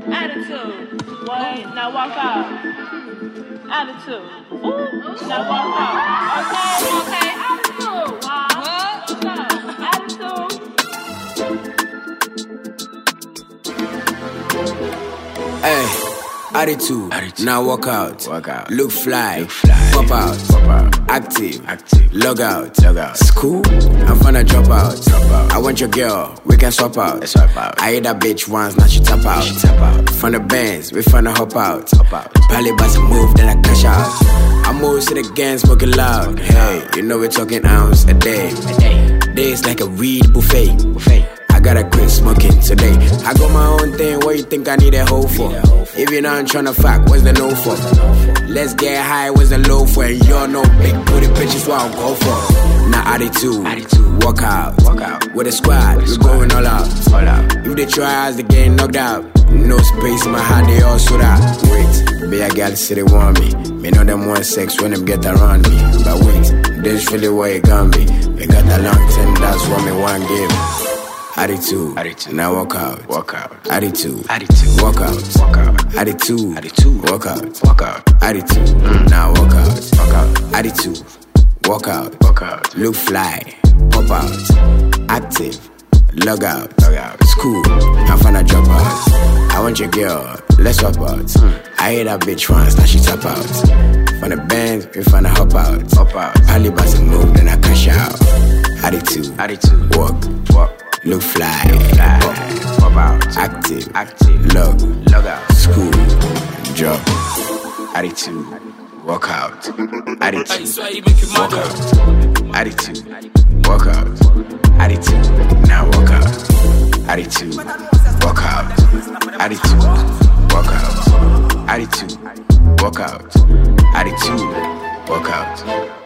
Attitude. What? Now walk out. Attitude. Ooh. Now walk out. Okay. Attitude. What? Attitude. Hey. Attitude. Now walk out. Look fly. Pop out. Active. Log out. School. I'm finna drop out. I want your girl. We can swap out. I hit that bitch once. Now she tap out. From the bands. We finna hop out. Probably about to move. Then I cash out. I move to the gang. Smoking loud. Hey, you know we're talking ounce a day. Days like a weed buffet. I gotta quit smoking today. I got my own thing, what you think I need a hoe for? If you're not tryna fuck, what's the no for? Let's get high, what's the low for? And you're no big booty bitches, what I'll go for. Now attitude, walk out. With a squad, we're going all out. If they try us, they get knocked out. No space in my heart, they all sold out. Wait, be a girl say they want me. Me know them want sex when them get around me. But wait, this really what it can be. We got a long time, that's what me want give. Attitude. Now walk out. Attitude. Walk out. Attitude. Walk out. Attitude. Now walk out. Attitude. Walk out. Look fly. Pop out. Active. Log out. School. I'm finna drop out. I want your girl. Let's swap out. I hit that bitch once. Now she tap out. From the bands, we finna hop out. Probably about to move, then I cash out. Attitude. Walk. Look fly. Pop out. Active. Log out. School. Drop. Attitude. Walk out. Attitude. Walk out. Attitude. Walk out. Attitude. Now walk out. Attitude. Walk out. Attitude. Walk out. Attitude. Walk out. Attitude. Walk out.